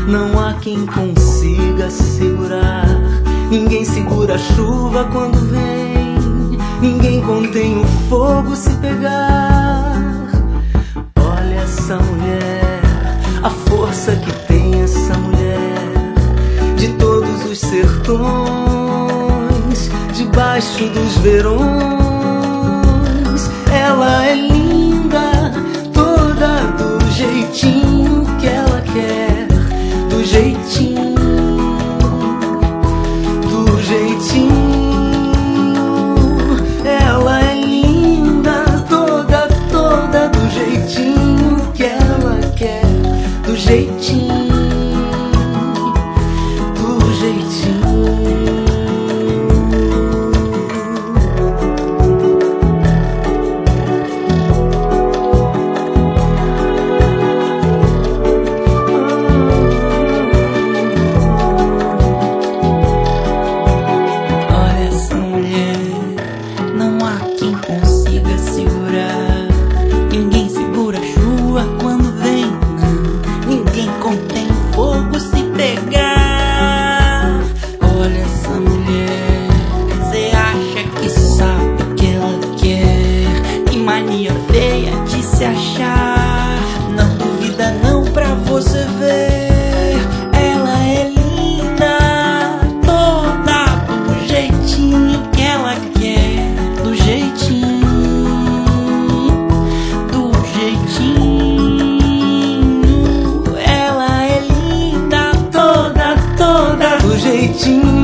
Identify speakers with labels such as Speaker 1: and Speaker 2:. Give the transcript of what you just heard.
Speaker 1: Não há quem consiga segurar. Ninguém segura a chuva quando vem. Ninguém contém o fogo se pegar. Olha essa mulher, a força que tem essa mulher. De todos os sertões, debaixo dos verões, ela é linda, toda do jeitinho que ela quer. Do jeitinho, do jeitinho. Ela é linda, toda, toda do jeitinho que ela quer. Do jeitinho, do jeitinho. Mania feia de se achar. Não duvida não pra você ver. Ela é linda, toda do jeitinho que ela quer. Do jeitinho, do jeitinho. Ela é linda, toda, toda do jeitinho